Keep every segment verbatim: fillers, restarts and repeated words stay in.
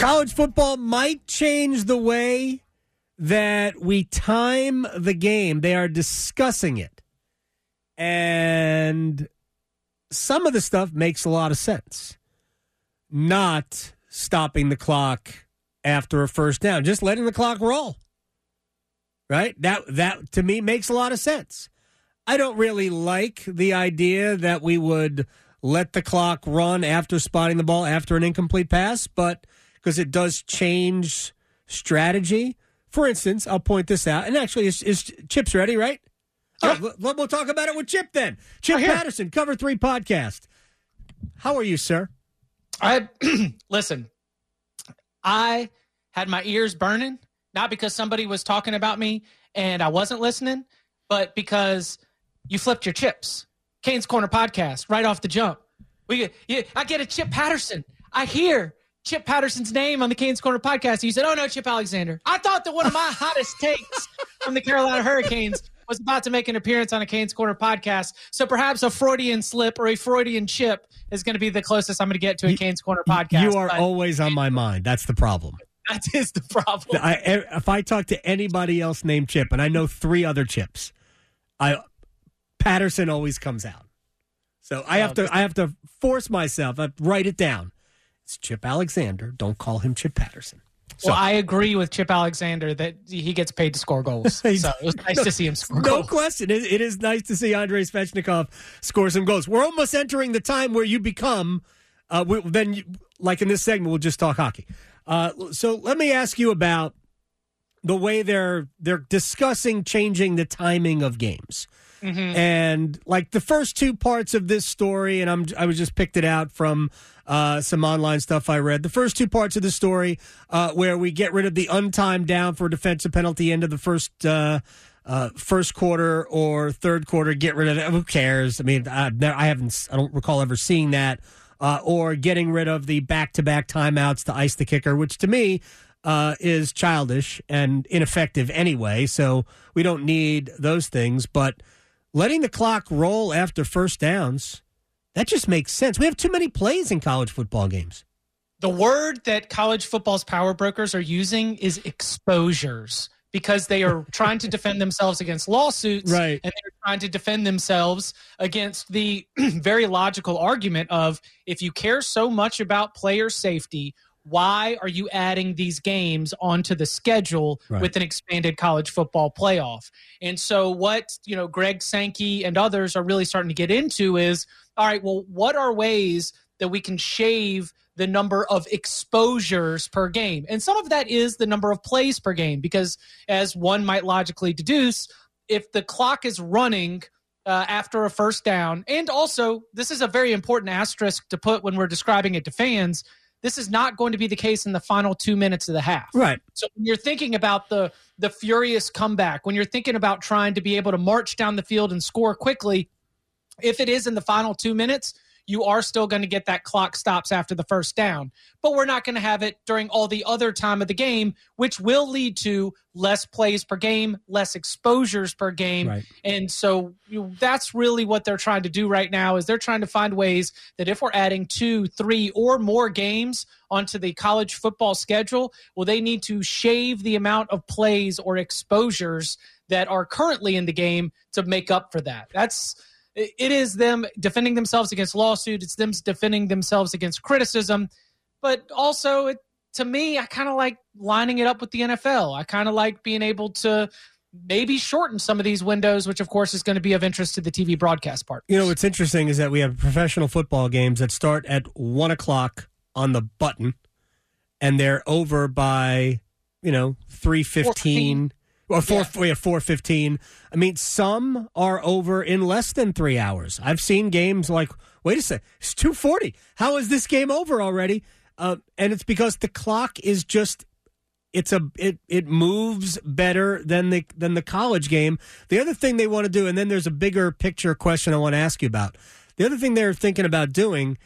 College football might change the way that we time the game. They are discussing it. And some of the stuff makes a lot of sense. Not stopping the clock after a first down, just letting the clock roll. Right? That, that to me, makes a lot of sense. I don't really like the idea that we would let the clock run after spotting the ball after an incomplete pass, but because it does change strategy. For instance, I'll point this out. And actually, is, is Chip's ready, right? Yeah. Oh, we'll talk about it with Chip then. Chip Patterson, Cover three Podcast. How are you, sir? I Listen, I had my ears burning, not because somebody was talking about me and I wasn't listening, but because you flipped your chips. Canes Corner Podcast, right off the jump. We get, yeah, I get a Chip Patterson. I hear Chip Patterson's name on the Canes Corner Podcast. You said, oh, no, Chip Alexander. I thought that one of my hottest takes from the Carolina Hurricanes was about to make an appearance on a Canes Corner Podcast. So perhaps a Freudian slip or a Freudian chip is going to be the closest I'm going to get to a Canes Corner Podcast. You are but always on my mind. That's the problem. That is the problem. I, if I talk to anybody else named Chip, and I know three other Chips, I Patterson always comes out. So I have to I have to force myself, I have to write it down. It's Chip Alexander. Don't call him Chip Patterson. So, well, I agree with Chip Alexander that he gets paid to score goals. So it was nice no, to see him score no goals. No question. It, it is nice to see Andrei Svechnikov score some goals. We're almost entering the time where you become, uh, we, then, you, like in this segment, we'll just talk hockey. Uh, so let me ask you about the way they're they're discussing changing the timing of games. Mm-hmm. And like the first two parts of this story, and I'm I was just picked it out from uh, some online stuff I read. The first two parts of the story, uh, where we get rid of the untimed down for a defensive penalty into the first uh, uh, first quarter or third quarter, get rid of it. Who cares? I mean, I, I haven't, I don't recall ever seeing that. Uh, or getting rid of the back-to-back timeouts to ice the kicker, which to me uh, is childish and ineffective anyway. So we don't need those things, but letting the clock roll after first downs, that just makes sense. We have too many plays in college football games. The word that college football's power brokers are using is exposures because they are trying to defend themselves against lawsuits. Right. And they're trying to defend themselves against the very logical argument of if you care so much about player safety, why are you adding these games onto the schedule right. with an expanded college football playoff? And so what, you know, Greg Sankey and others are really starting to get into is, all right, well, what are ways that we can shave the number of exposures per game? And some of that is the number of plays per game, because as one might logically deduce, if the clock is running uh, after a first down, and also this is a very important asterisk to put when we're describing it to fans, this is not going to be the case in the final two minutes of the half. Right. So when you're thinking about the the furious comeback, when you're thinking about trying to be able to march down the field and score quickly, if it is in the final two minutes, you are still going to get that clock stops after the first down. But we're not going to have it during all the other time of the game, which will lead to less plays per game, less exposures per game. Right. And so you know, that's really what they're trying to do right now is they're trying to find ways that if we're adding two, three, or more games onto the college football schedule, well, they need to shave the amount of plays or exposures that are currently in the game to make up for that. That's It is them defending themselves against lawsuit. It's them defending themselves against criticism. But also, it, to me, I kind of like lining it up with the N F L. I kind of like being able to maybe shorten some of these windows, which, of course, is going to be of interest to the T V broadcast part. You know, what's interesting is that we have professional football games that start at one o'clock on the button, and they're over by, you know, three fifteen. Or four, yeah. yeah, four fifteen. I mean, some are over in less than three hours. I've seen games like, wait a second, it's two forty. How is this game over already? Uh, and it's because the clock is just, it's a it it moves better than the than the college game. The other thing they want to do, and then there's a bigger picture question I want to ask you about. The other thing they're thinking about doing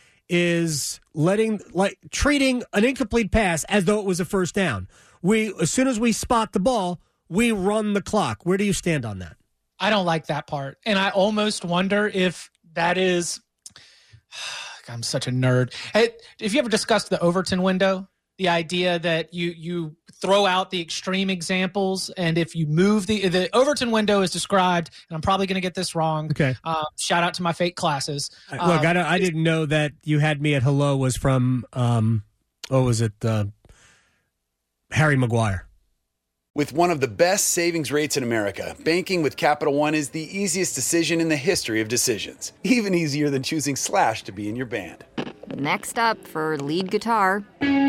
is letting like treating an incomplete pass as though it was a first down. We as soon as we spot the ball, we run the clock. Where do you stand on that? I don't like that part. And I almost wonder if that is – I'm such a nerd. Hey, have you ever discussed the Overton window? the idea that you you throw out the extreme examples, and if you move the the Overton window is described, and I'm probably going to get this wrong. Okay. Uh, shout out to my fake classes. Look, uh, I, don't, I didn't know that You Had Me at Hello was from, um, what was it, uh, Harry Maguire. With one of the best savings rates in America, banking with Capital One is the easiest decision in the history of decisions. Even easier than choosing Slash to be in your band. Next up for lead guitar.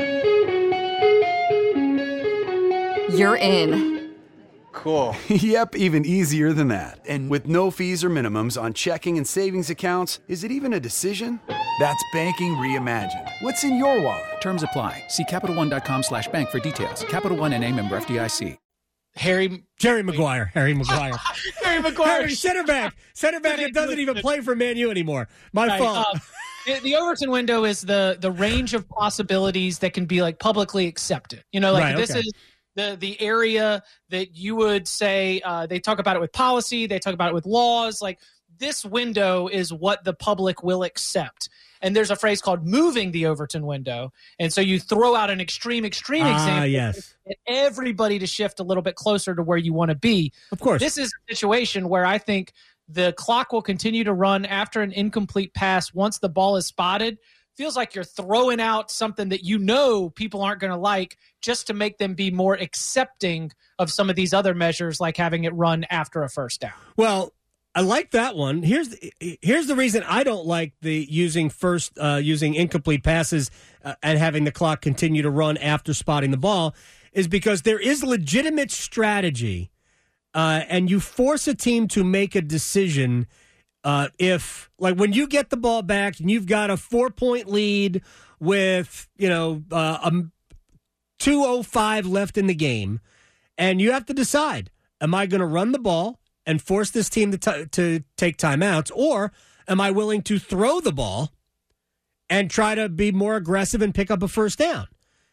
You're in. Cool. Yep, even easier than that. And with no fees or minimums on checking and savings accounts, is it even a decision? That's banking reimagined. What's in your wallet? Terms apply. See CapitalOne.com slash bank for details. Capital One N A member F D I C. Harry Jerry Maguire. Harry Maguire. Harry Maguire. Harry, center back. Center back that doesn't even play for Man U anymore. My right, fault. Um, the, the Overton window is the the range of possibilities that can be like publicly accepted. You know, like Right, this okay. is the the area that you would say uh, they talk about it with policy, they talk about it with laws. Like this window is what the public will accept. And there's a phrase called moving the Overton window. And so you throw out an extreme, extreme Ah, example yes. to get everybody to shift a little bit closer to where you want to be. Of course. This is a situation where I think the clock will continue to run after an incomplete pass once the ball is spotted. Feels like you're throwing out something that you know people aren't going to like just to make them be more accepting of some of these other measures, like having it run after a first down. Well, I like that one. Here's the, here's the reason I don't like the using first uh, using incomplete passes uh, and having the clock continue to run after spotting the ball is because there is legitimate strategy, uh, and you force a team to make a decision. Uh, if like when you get the ball back and you've got a four point lead with you know uh, a two oh five left in the game, and you have to decide: am I going to run the ball and force this team to t- to take timeouts, or am I willing to throw the ball and try to be more aggressive and pick up a first down?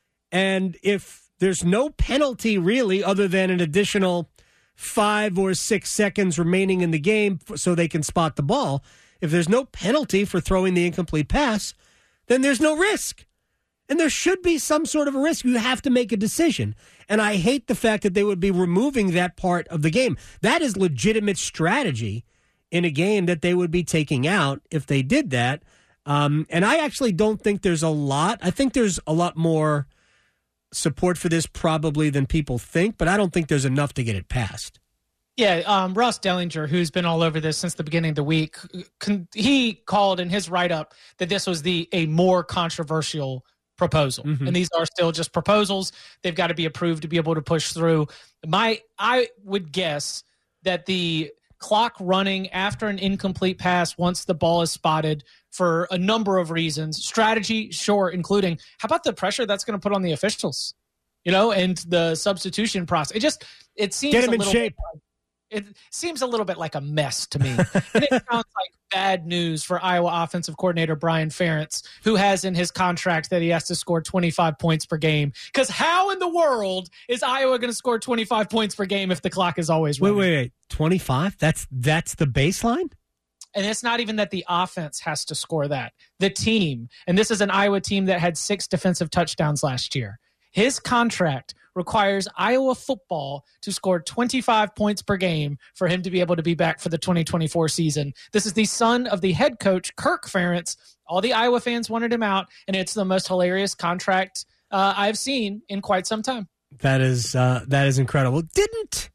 And if there's no penalty really other than an additional five or six seconds remaining in the game so they can spot the ball, if there's no penalty for throwing the incomplete pass, then there's no risk. And there should be some sort of a risk. You have to make a decision. And I hate the fact that they would be removing that part of the game. That is legitimate strategy in a game that they would be taking out if they did that. Um, and I actually don't think there's a lot. I think there's a lot more support for this probably than people think, but I don't think there's enough to get it passed. Yeah, um, Ross Dellinger, who's been all over this since the beginning of the week, con- he called in his write-up that this was the a more controversial proposal. Mm-hmm. And these are still just proposals. They've got to be approved to be able to push through. My, I would guess that the clock running after an incomplete pass once the ball is spotted for a number of reasons, strategy, sure, including how about the pressure that's going to put on the officials, you know, and the substitution process. It just, it seems Get him a in little shape. Bit, it seems a little bit like a mess to me. And it sounds like bad news for Iowa offensive coordinator Brian Ferentz, who has in his contract that he has to score twenty-five points per game. Because how in the world is Iowa going to score twenty-five points per game if the clock is always running? Wait, wait, wait. twenty-five? That's that's the baseline? And it's not even that the offense has to score that. The team, and this is an Iowa team that had six defensive touchdowns last year. His contract requires Iowa football to score twenty-five points per game for him to be able to be back for the twenty twenty-four season. This is the son of the head coach, Kirk Ferentz. All the Iowa fans wanted him out, and it's the most hilarious contract uh, I've seen in quite some time. That is uh, that is incredible. Didn't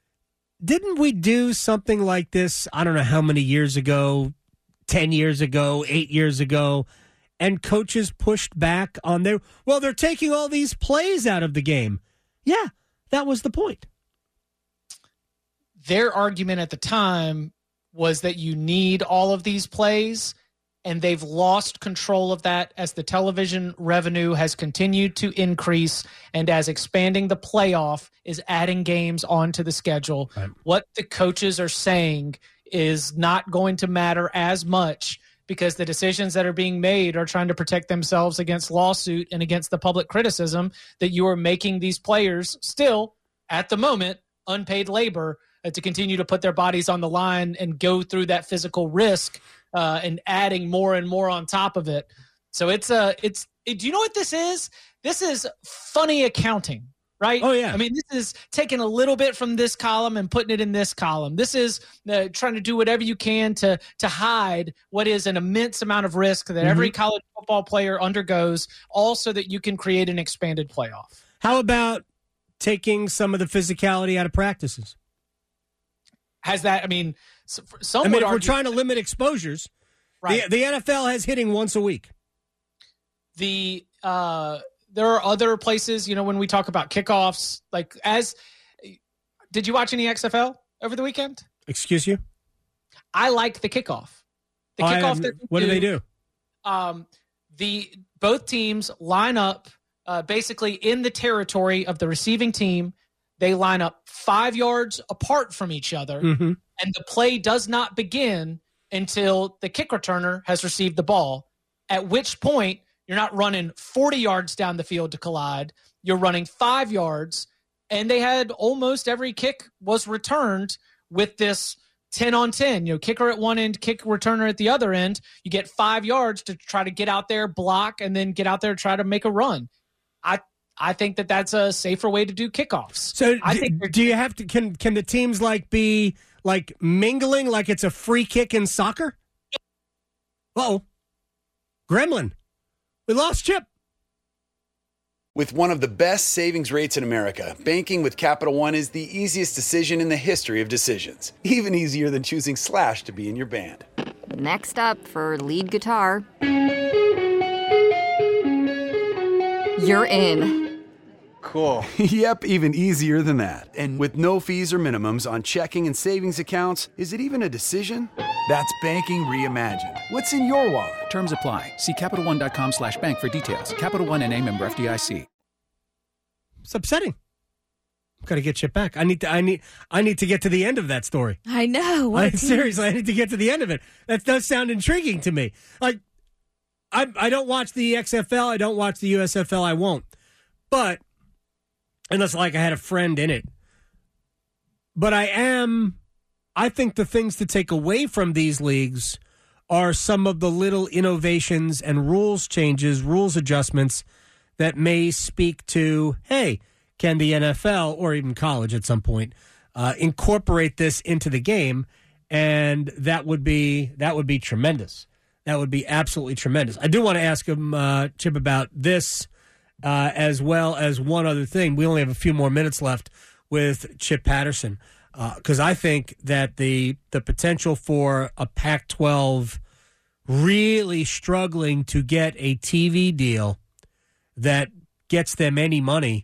didn't we do something like this? I don't know how many years ago, ten years ago, eight years ago. And coaches pushed back on their, well, they're taking all these plays out of the game. Yeah, that was the point. Their argument at the time was that you need all of these plays, and they've lost control of that as the television revenue has continued to increase and as expanding the playoff is adding games onto the schedule. Right. What the coaches are saying is not going to matter as much because the decisions that are being made are trying to protect themselves against lawsuit and against the public criticism that you are making these players still, at the moment, unpaid labor uh, to continue to put their bodies on the line and go through that physical risk uh, and adding more and more on top of it. So it's a it's. It, do you know what this is? This is funny accounting, right? Oh yeah. I mean, this is taking a little bit from this column and putting it in this column. This is uh, trying to do whatever you can to to hide what is an immense amount of risk that mm-hmm. every college football player undergoes, all so that you can create an expanded playoff. How about taking some of the physicality out of practices? Has that? I mean, some. I mean, if argue, we're trying to limit exposures, right. the the N F L has hitting once a week. The uh, there are other places, you know, when we talk about kickoffs, like as did you watch any X F L over the weekend? Excuse you? I like the kickoff. The I, kickoff. Um, that what do, do they do? Um, the both teams line up uh, basically in the territory of the receiving team. They line up five yards apart from each other, mm-hmm. and the play does not begin until the kick returner has received the ball, at which point you're not running forty yards down the field to collide. You're running five yards, and they had almost every kick was returned with this ten on ten. You know, kicker at one end, kick returner at the other end. You get five yards to try to get out there, block, and then get out there, try to make a run. I I think that that's a safer way to do kickoffs. So I do, think do you have to, can, can the teams like be like mingling like it's a free kick in soccer? Uh-oh. Gremlin. We lost Chip. With one of the best savings rates in America, banking with Capital One is the easiest decision in the history of decisions. Even easier than choosing Slash to be in your band. Next up for lead guitar. You're in. Cool. Yep, even easier than that. And with no fees or minimums on checking and savings accounts, is it even a decision? That's banking reimagined. What's in your wallet? Terms apply. See CapitalOne.com slash bank for details. Capital One N A member F D I C. It's upsetting. I've got to get Chip back. I need to. I need. I need to get to the end of that story. I know. I, seriously, I need to get to the end of it. That does sound intriguing to me. Like, I I don't watch the X F L. I don't watch the U S F L. I won't. But unless like I had a friend in it. But I am. I think the things to take away from these leagues are some of the little innovations and rules changes, rules adjustments that may speak to, hey, can the N F L or even college at some point uh, incorporate this into the game? And that would be that would be tremendous. That would be absolutely tremendous. I do want to ask him, uh, Chip, about this uh, as well as one other thing. We only have a few more minutes left with Chip Patterson. Because uh, I think that the the potential for a Pac twelve really struggling to get a T V deal that gets them any money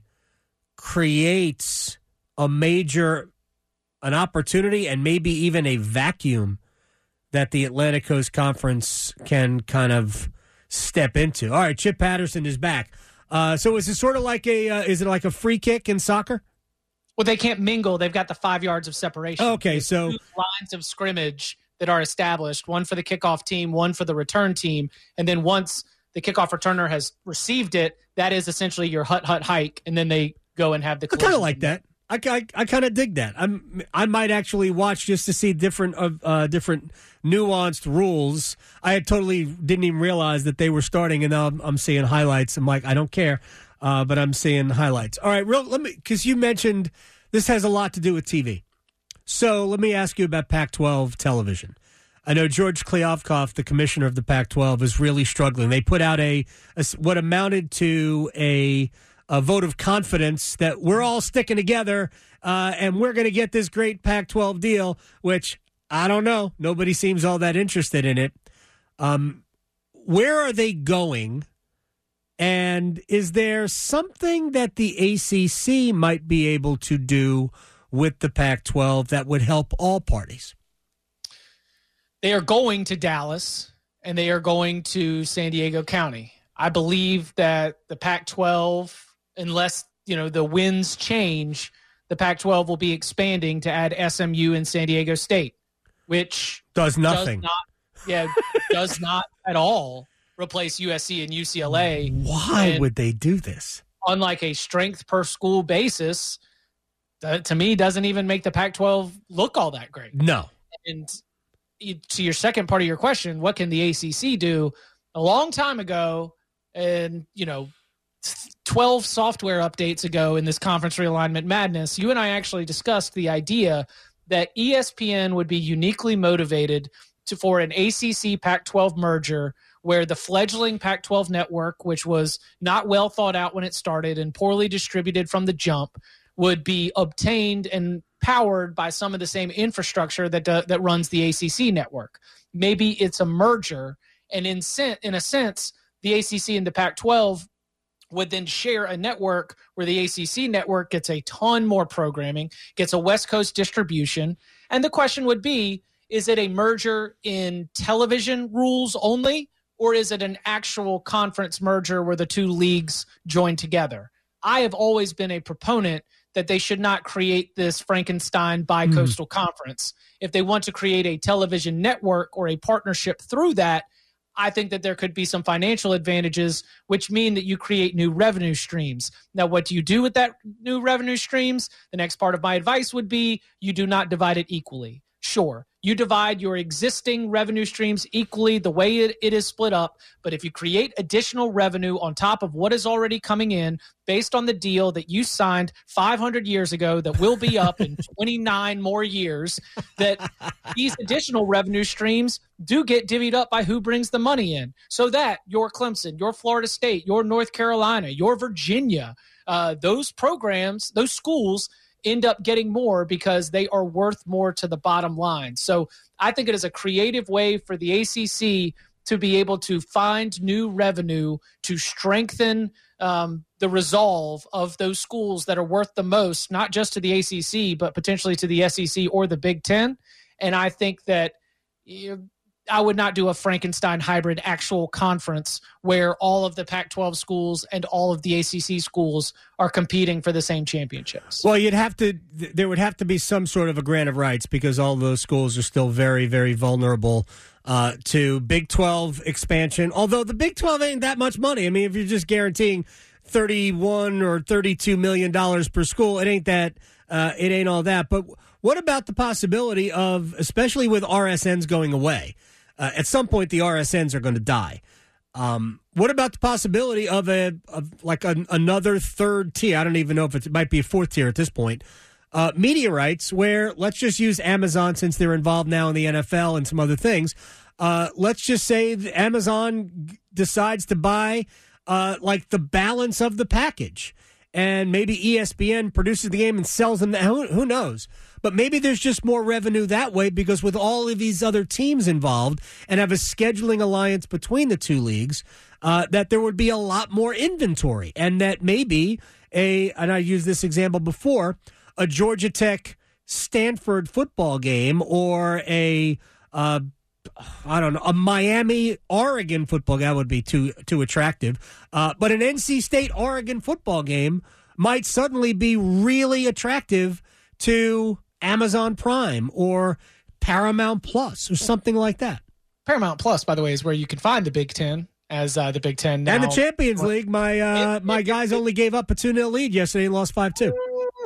creates a major, an opportunity and maybe even a vacuum that the Atlantic Coast Conference can kind of step into. All right, Chip Patterson is back. Uh, so is it sort of like a, uh, is it like a free kick in soccer? Well, they can't mingle. They've got the five yards of separation. Okay, There's so two lines of scrimmage that are established, one for the kickoff team, one for the return team. And then once the kickoff returner has received it, that is essentially your hut-hut hike, and then they go and have the I kind of like that. I, I, I kind of dig that. I'm I might actually watch just to see different of uh, different nuanced rules. I had totally didn't even realize that they were starting, and now I'm, I'm seeing highlights. I'm like, I don't care. Uh, but I'm seeing highlights. All right, real. Let me because you mentioned this has a lot to do with T V. So let me ask you about Pac twelve television. I know George Kliavkoff, the commissioner of the Pac twelve, is really struggling. They put out a, a what amounted to a, a vote of confidence that we're all sticking together uh, and we're going to get this great Pac twelve deal. Which I don't know. Nobody seems all that interested in it. Um, where are they going? And is there something that the A C C might be able to do with the Pac twelve that would help all parties? They are going to Dallas, and they are going to San Diego County. I believe that the Pac twelve, unless you know the winds change, the Pac twelve will be expanding to add S M U and San Diego State, which does nothing. Does not, yeah, does not at all replace U S C and U C L A. Why and would they do this? On like a strength per school basis, that to me doesn't even make the Pac twelve look all that great. No. And to your second part of your question, what can the A C C do? a long time ago, and, you know, twelve software updates ago in this conference realignment madness, you and I actually discussed the idea that E S P N would be uniquely motivated to for an A C C Pac twelve merger where the fledgling Pac twelve network, which was not well thought out when it started and poorly distributed from the jump, would be obtained and powered by some of the same infrastructure that uh, that runs the A C C network. Maybe it's a merger, and in, sen- in a sense, the A C C and the Pac twelve would then share a network where the A C C network gets a ton more programming, gets a West Coast distribution. And the question would be, is it a merger in television rules only, or is it an actual conference merger where the two leagues join together? I have always been a proponent that they should not create this Frankenstein bi-coastal mm. conference. If they want to create a television network or a partnership through that, I think that there could be some financial advantages, which mean that you create new revenue streams. Now, what do you do with that new revenue streams? The next part of my advice would be you do not divide it equally. Sure, you divide your existing revenue streams equally the way it, it is split up, but if you create additional revenue on top of what is already coming in based on the deal that you signed five hundred years ago that will be up in twenty-nine more years, that these additional revenue streams do get divvied up by who brings the money in, so that your Clemson, your Florida State, your North Carolina, your Virginia, uh, those programs, those schools end up getting more because they are worth more to the bottom line. So I think it is a creative way for the A C C to be able to find new revenue to strengthen um, the resolve of those schools that are worth the most, not just to the A C C, but potentially to the S E C or the Big Ten. And I think that you know, I would not do a Frankenstein hybrid actual conference where all of the Pac twelve schools and all of the A C C schools are competing for the same championships. Well, you'd have to, there would have to be some sort of a grant of rights because all those schools are still very, very vulnerable uh, to Big twelve expansion. Although the Big twelve ain't that much money. I mean, if you're just guaranteeing thirty-one or thirty-two million dollars per school, it ain't that, uh, it ain't all that. But what about the possibility of, especially with R S Ns going away, Uh, at some point, the R S Ns are going to die. Um, what about the possibility of a of like a, another third tier? I don't even know if it's, it might be a fourth tier at this point. Uh, media rights, where let's just use Amazon since they're involved now in the N F L and some other things. Uh, let's just say that Amazon decides to buy uh, like the balance of the package, and maybe E S P N produces the game and sells them. Who, who knows? But maybe there's just more revenue that way because with all of these other teams involved and have a scheduling alliance between the two leagues, uh, that there would be a lot more inventory, and that maybe a, and I used this example before, a Georgia Tech Stanford football game or a, uh, I don't know, a Miami Oregon football game, that would be too too attractive. Uh, but an N C State Oregon football game might suddenly be really attractive to Amazon Prime or Paramount Plus or something like that. Paramount Plus, by the way, is where you can find the Big Ten as uh, the Big Ten now. And the Champions League. My uh, it, my it, guys it, only gave up a two nil lead yesterday and lost five two.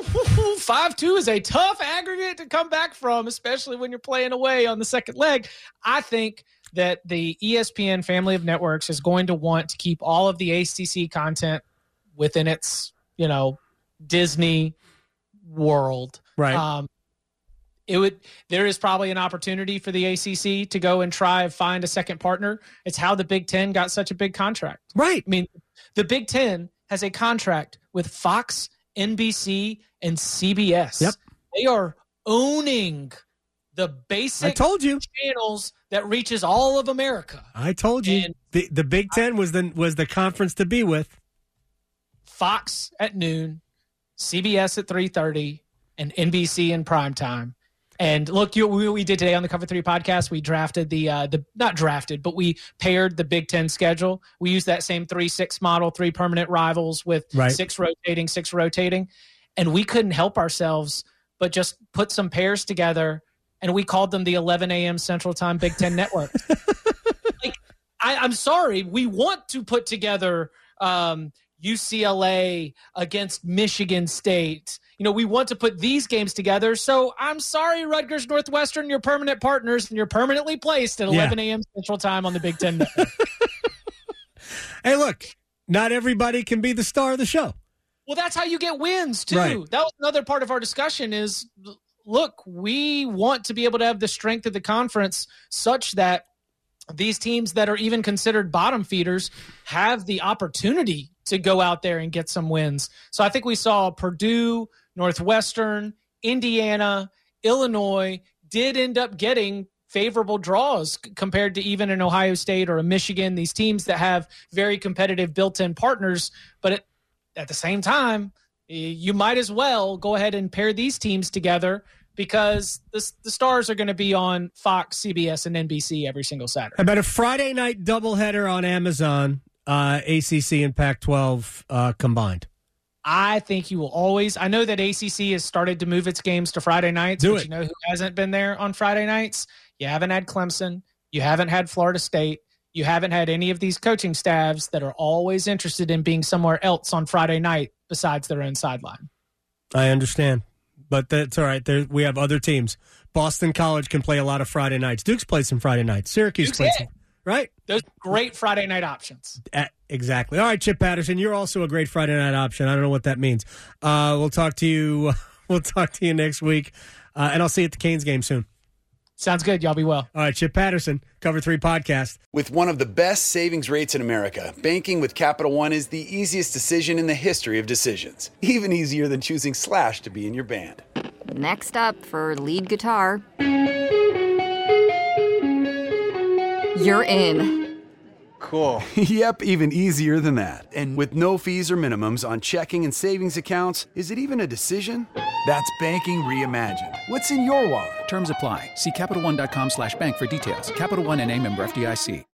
five two is a tough aggregate to come back from, especially when you're playing away on the second leg. I think that the E S P N family of networks is going to want to keep all of the A C C content within its, you know, Disney world. Right. Um, it would. There is probably an opportunity for the A C C to go and try and find a second partner. It's how the Big Ten got such a big contract. Right. I mean, the Big Ten has a contract with Fox, N B C, and C B S. Yep. They are owning the basic I told you. channels that reaches all of America. I told you. And the the Big Ten was the was the conference to be with. Fox at noon, C B S at three thirty, and N B C in primetime. And look, you, we, we did today on the Cover Three podcast. We drafted the uh, the not drafted, but we paired the Big Ten schedule. We used that same three six model, three permanent rivals with right. six rotating, six rotating, and we couldn't help ourselves but just put some pairs together, and we called them the eleven a.m. Central Time Big Ten Network. like, I, I'm sorry, we want to put together um, U C L A against Michigan State. You know, we want to put these games together. So I'm sorry, Rutgers Northwestern, you're permanent partners and you're permanently placed at eleven a.m. Central Time on the Big Ten Network. Hey, look, not everybody can be the star of the show. Well, that's how you get wins, too. Right. That was another part of our discussion is, look, we want to be able to have the strength of the conference such that these teams that are even considered bottom feeders have the opportunity to go out there and get some wins. So I think we saw Purdue, Northwestern, Indiana, Illinois did end up getting favorable draws compared to even an Ohio State or a Michigan, these teams that have very competitive built-in partners. But it, at the same time, you might as well go ahead and pair these teams together because the, the stars are going to be on Fox, C B S, and N B C every single Saturday. How about a Friday night doubleheader on Amazon, uh, A C C and Pac twelve uh, combined? I think you will always – I know that A C C has started to move its games to Friday nights. Do but it. You know who hasn't been there on Friday nights? You haven't had Clemson. You haven't had Florida State. You haven't had any of these coaching staffs that are always interested in being somewhere else on Friday night besides their own sideline. I understand, but that's all right. There, we have other teams. Boston College can play a lot of Friday nights. Duke's plays some Friday nights. Syracuse Duke's plays it. some, right? Those are great Friday night options. Uh, exactly. All right, Chip Patterson, you're also a great Friday night option. I don't know what that means. Uh, we'll talk to you. We'll talk to you next week, uh, and I'll see you at the Canes game soon. Sounds good. Y'all be well. All right, Chip Patterson, Cover three Podcast. With one of the best savings rates in America, banking with Capital One is the easiest decision in the history of decisions. Even easier than choosing Slash to be in your band. Next up for lead guitar. You're in. Cool. Yep, even easier than that. And with no fees or minimums on checking and savings accounts, is it even a decision? That's banking reimagined. What's in your wallet? Terms apply. See CapitalOne.com slash bank for details. Capital One N A member F D I C.